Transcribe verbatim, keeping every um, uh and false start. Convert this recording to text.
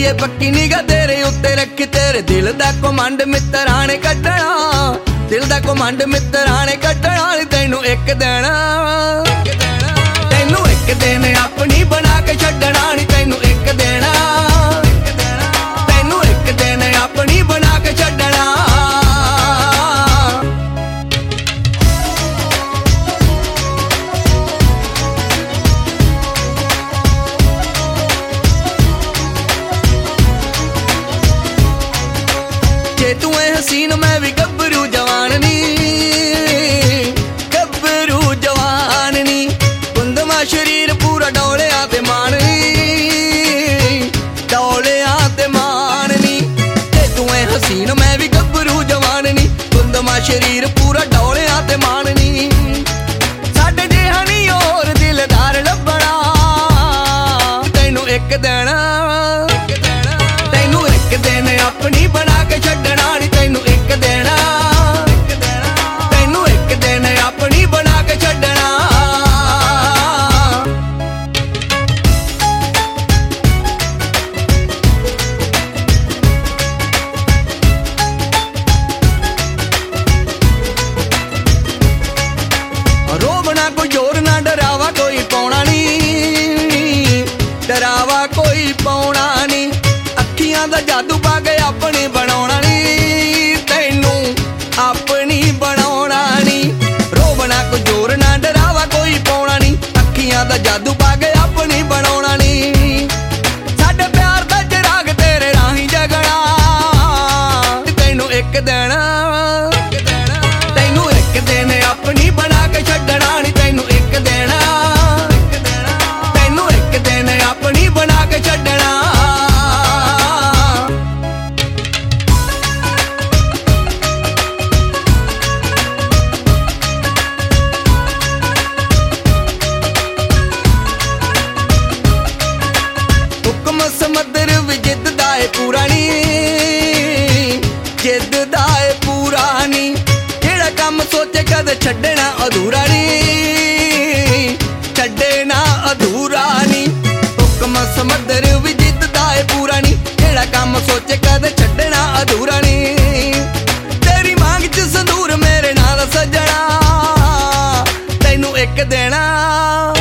ਏ ਪੱਕੀ ਨਿਗਾ ਤੇਰੇ ਉੱਤੇ ਰੱਖੀ, ਤੇਰੇ ਦਿਲ ਦਾ ਕਮਾਂਡ ਮਿੱਤਰਾਂ ਨੇ ਕੱਢਣਾ, ਦਿਲ ਦਾ ਕਮਾਂਡ ਮਿੱਤਰਾਂ ਨੇ ਕੱਢਣਾ ਨੀ ਤੈਨੂੰ ਇੱਕ ਦਿਨ, ਤੈਨੂੰ ਇੱਕ ਦਿਨ ਆਪਣੀ ਬਣਾ ਕੇ ਛੱਡਣਾ ਨੀ ਤੈਨੂੰ ਇੱਕ ਦਿਨ, ਤੈਨੂੰ ਇੱਕ ਦਿਨ ਆਪਣੀ ਬਣਾ ਕੇ ਛੱਡਣਾ। ਜੇ ਤੂੰ ਐ ਹਸੀਨ ਮੈਂ ਵੀ ਗੱਭਰੂ ਜਵਾਨ ਨੀ, ਗੱਭਰੂ ਜਵਾਨ ਨੀ, ਕੁੰਦਮਾ ਸ਼ਰੀਰ ਪੂਰਾ ਡੋਲਿਆਂ ਤੇ ਮਾਣ ਨੀ, ਡੋਲਿਆਂ ਤੇ ਮਾਣ ਨੀ। ਜੇ ਤੂੰ ਐ ਹਸੀਨ ਮੈਂ ਵੀ ਗੱਭਰੂ ਜਵਾਨ ਨੀ, ਕੁੰਦਮਾ ਸ਼ਰੀਰ ਪੂਰਾ ਡੋਲਿਆਂ ਤੇ ਮਾਣ ਨੀ। ਸਾਡੇ ਜਿਹਾ ਨੀ ਹੋਰ ਦਿਲਦਾਰ ਲੱਭਣਾ ਤੈਨੂੰ ਇੱਕ ਦਿਨ, ਤੈਨੂੰ ਇੱਕ ਦਿਨ ਆਪਣੀ ਬਣਾ ਕੇ ਛੱਡਣਾ ਨੀ ਤੈਨੂੰ ਇੱਕ ਦਿਨ, ਤੈਨੂੰ ਇੱਕ ਦਿਨ ਆਪਣੀ ਬਣਾ ਕੇ ਛੱਡਣਾ। ਰੋਵਣਾ ਕੋਈ ਜ਼ੋਰ ਨਾ ਡਰਾਵਾ ਕੋਈ ਪਾਉਣਾ ਨੀ, ਡਰਾਵਾ ਕੋਈ ਪਾਉਣਾ ਨੀ, ਅੱਖੀਆਂ ਦਾ ਜਾਦੂ ਪਾ ਕੇ ਆਪਣੀ ਬਣਾਉਣਾ ਨੀ ਤੈਨੂੰ ਆਪਣੀ ਬਣਾਉਣਾ ਨੀ। ਰੋਵਣਾ ਕੋਈ ਜ਼ੋਰ ਨਾ ਡਰਾਵਾ ਕੋਈ ਪਾਉਣਾ ਨੀ, ਅੱਖੀਆਂ ਦਾ ਜਾਦੂ ਪਾ ਕੇ ਆਪਣੀ ਬਣਾਉਣਾ ਨੀ। ਸਾਡੇ ਪਿਆਰ ਦਾ ਚਿਰਾਗ ਤੇਰੇ ਰਾਹੀਂ ਜਗਣਾ ਤੈਨੂੰ ਇੱਕ ਦਿਨ, ਤੈਨੂੰ ਇੱਕ ਦਿਨ ਆਪਣੀ ਬਣਾ ਕੇ ਛੱਡਣਾ ਨੀ ਤੈਨੂੰ ਇੱਕ ਦਿਨ, ਤੈਨੂੰ ਇੱਕ ਦਿਨ ਆਪਣੀ ਬਣਾ ਕੇ ਛੱਡਣਾ। ਹੁਕਮ ਸਮੁੰਦਰ ਵੀ ਜਿੱਦ ਦਾ ਏ ਪੂਰਾ ਨੀ, ਜਿੱਦ ਦਾ ਏ ਪੂਰਾ ਨੀ, ਜਿਹੜਾ ਕੰਮ ਸੋਚੇ ਕਦੇ ਛੱਡਣਾ ਅਧੂਰਾ ਨੀ, ਛੱਡਣਾ ਅਧੂਰਾ ਨੀ। ਹੁਕਮ ਸਮੁੰਦਰ ਵੀ ਜਿੱਦ ਦਾ ਏ ਪੂਰਾ ਨੀ, ਜਿਹੜਾ ਕੰਮ ਸੋਚੇ ਕਦੇ ਛੱਡਣਾ ਅਧੂਰਾ ਨੀ। ਤੇਰੀ ਮੰਗ ਚ ਸੰਦੂਰ ਮੇਰੇ ਨਾਲ ਸਜਣਾ ਤੈਨੂੰ ਇੱਕ ਦੇਣਾ,